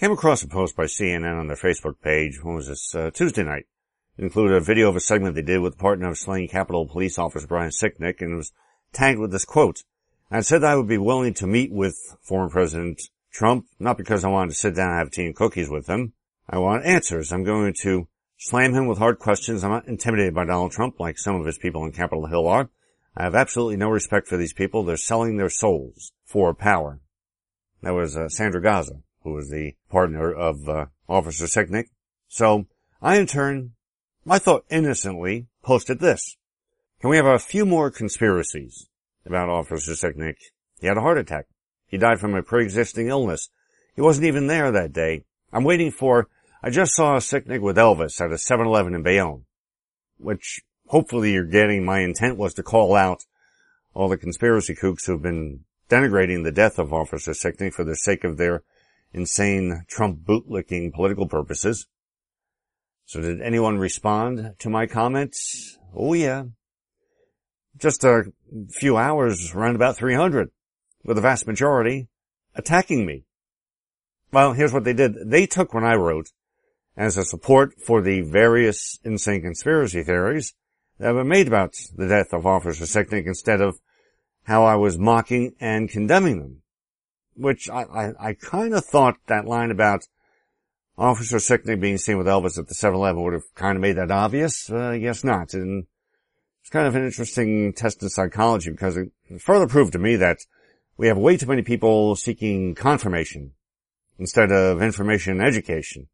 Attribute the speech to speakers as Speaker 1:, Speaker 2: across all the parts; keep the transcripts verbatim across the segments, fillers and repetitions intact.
Speaker 1: Came across a post by C N N on their Facebook page. When was this? Uh, Tuesday night. It included a video of a segment they did with the partner of slain Capitol Police Officer Brian Sicknick, and it was tagged with this quote. I said I would be willing to meet with former President Trump, not because I wanted to sit down and have tea and cookies with him. I want answers. I'm going to slam him with hard questions. I'm not intimidated by Donald Trump like some of his people in Capitol Hill are. I have absolutely no respect for these people. They're selling their souls for power. That was uh, Sandra Gaza, who was the partner of uh, Officer Sicknick. So I, in turn, I thought innocently, posted this. Can we have a few more conspiracies about Officer Sicknick? He had a heart attack. He died from a pre-existing illness. He wasn't even there that day. I'm waiting for, I just saw Sicknick with Elvis at a seven eleven in Bayonne, which hopefully you're getting. My intent was to call out all the conspiracy kooks who've been denigrating the death of Officer Sicknick for the sake of their insane Trump bootlicking political purposes. So did anyone respond to my comments? Oh yeah. Just a few hours, around about three hundred, with the vast majority attacking me. Well, here's what they did. They took what I wrote as a support for the various insane conspiracy theories that were made about the death of Officer Sicknick instead of how I was mocking and condemning them. Which I, I, I kind of thought that line about Officer Sicknick being seen with Elvis at the seven eleven would have kind of made that obvious. Uh, I guess not. And it's kind of an interesting test of psychology because it further proved to me that we have way too many people seeking confirmation instead of information and education.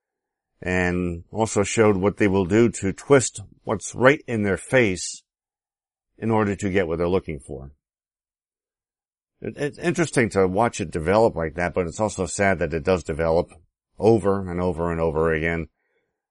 Speaker 1: And also showed what they will do to twist what's right in their face in order to get what they're looking for. It, it's interesting to watch it develop like that, but it's also sad that it does develop over and over and over again.